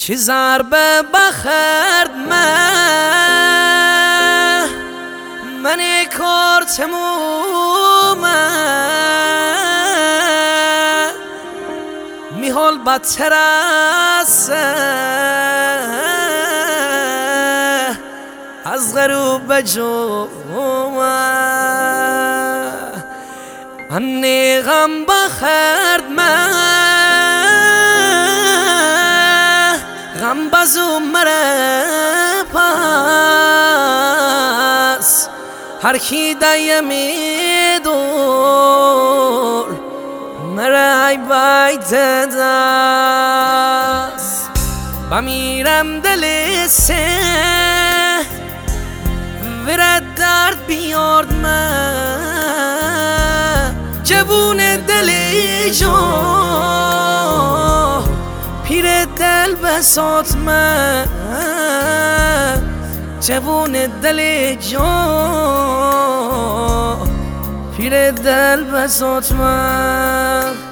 چی ضربه بخرد من کار تمومه میحال بدتر است از غروب به جمعه من غم بخرد غم بزو مره پس هر کی دیه میدور مره بیت دست بمیرم دل سه ورد درد بیارد من جوون دل جا پیر دل بسات من جوون دل جا پیر دل بسات من